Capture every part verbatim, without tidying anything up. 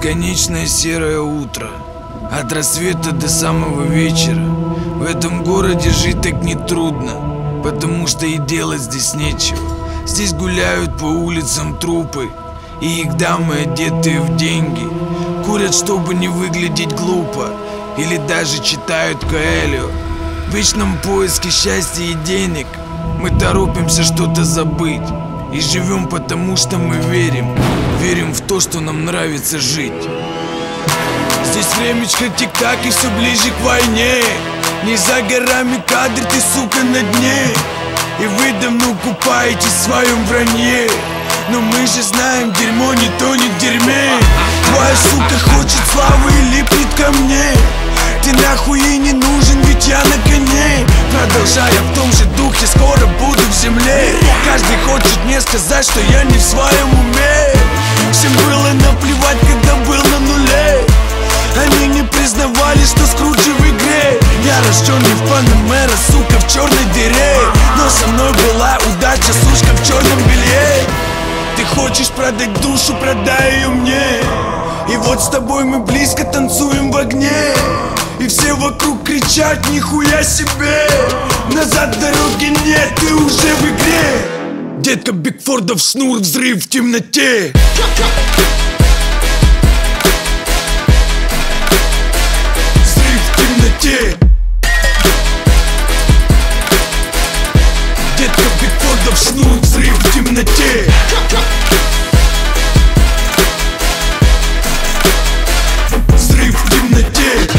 Бесконечное серое утро, от рассвета до самого вечера. В этом городе жить так нетрудно, потому что и делать здесь нечего. Здесь гуляют по улицам трупы, и их дамы, одетые в деньги, курят, чтобы не выглядеть глупо, или даже читают Коэльо. В вечном поиске счастья и денег мы торопимся что-то забыть и живем, потому что мы верим, верим в то, что нам нравится жить. Здесь времечко тик-так и все ближе к войне. Не за горами кадр, ты, сука, на дне. И вы давно купаетесь в своем вранье, но мы же знаем, дерьмо не тонет в дерьме. Твоя сука хочет славы и липнет ко мне. Ты нахуй ей не нужен, ведь я на коне. Продолжая в том же духе, скоро буду в земле. Каждый хочет мне сказать, что я не в своем уме. Всем было наплевать, когда был на нуле. Они не признавали, что Скруджи в игре. Я рожденный в Панамера, сука, в черной дыре. Но со мной была удача, сучка, в черном белье. Ты хочешь продать душу, продай ее мне. И вот с тобой мы близко танцуем в огне. И все вокруг кричат: нихуя себе! Назад дороги нет, ты уже в игре. Детка, Бигфордов шнур, взрыв в темноте. Взрыв в темноте. Детка, Бигфордов шнур, взрыв в темноте. Взрыв в темноте.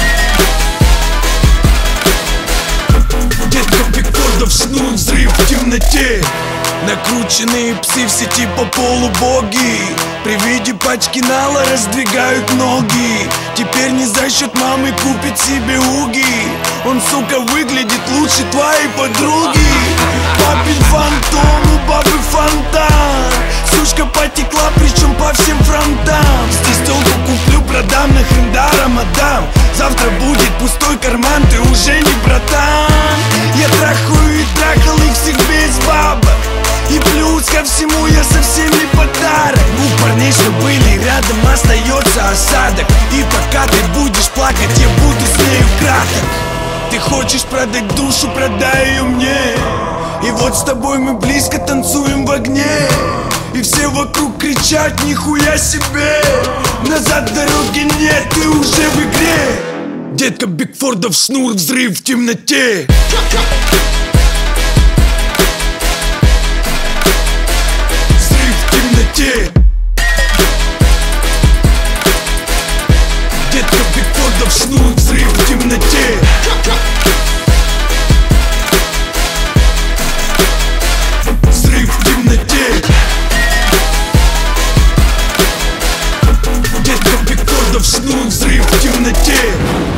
Шнур, взрыв в темноте. Накрученные псы в сети по полу боги. При виде пачки нала раздвигают ноги. Теперь не за счет мамы купит себе уги. Он, сука, выглядит лучше твоей подруги. Папин фантом, у бабы фонтан. Сучка потекла, причем по всем фронтам. Здесь телку куплю, продам, нахрен даром отдам. Завтра будет пустой карман, ты уже не братан. Я трахаю и трахал их всех без бабок. И плюс ко всему я совсем не подарок. У парней, что были рядом, остается осадок. И пока ты будешь плакать, я буду с нею краток. Ты хочешь продать душу, продай ее мне. И вот с тобой мы близко танцуем в огне. И все вокруг кричат: нихуя себе! Назад дороги нет, ты уже в игре. Детка, Бигфордов шнур, взрыв в темноте. Взрыв в темноте. Детка, Бигфордов шнур, взрыв в темноте. Взрыв в темноте. Детка, Бигфордов шнур, взрыв в темноте.